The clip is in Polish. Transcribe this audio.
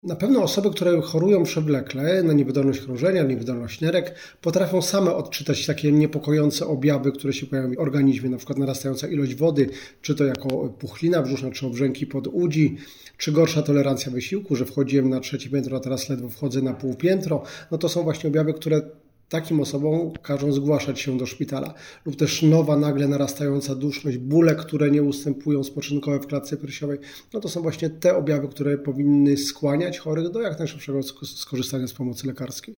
Na pewno osoby, które chorują przewlekle na niewydolność krążenia, niewydolność nerek, potrafią same odczytać takie niepokojące objawy, które się pojawiają w organizmie, na przykład narastająca ilość wody, czy to jako puchlina brzuszna, czy obrzęki podudzi, czy gorsza tolerancja wysiłku, że wchodziłem na 3. piętro, a teraz ledwo wchodzę na pół piętro. No to są właśnie objawy, które takim osobom każą zgłaszać się do szpitala. Lub też nowa, nagle narastająca duszność, bóle, które nie ustępują, spoczynkowe w klatce piersiowej. No to są właśnie te objawy, które powinny skłaniać chorych do jak najszybszego skorzystania z pomocy lekarskiej.